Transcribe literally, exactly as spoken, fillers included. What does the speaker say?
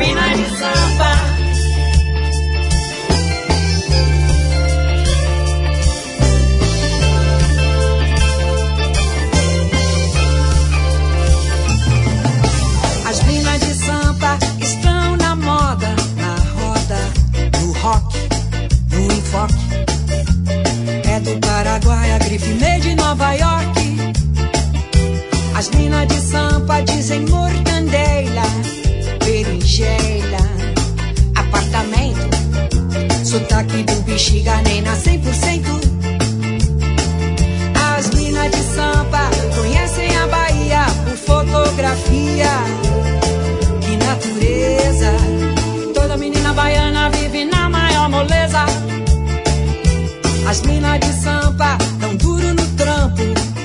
minas de Sampa. As minas de Sampa estão na moda, na roda, no rock, no enfoque. É do Paraguai, a grife made de Nova York. As minas de Sampa dizem mortandela, berinjela, apartamento, sotaque do bexiga nem na cem por cento. As minas de Sampa conhecem a Bahia por fotografia. Que natureza, toda menina baiana vive na maior moleza. As minas de Sampa dão duro no trampo,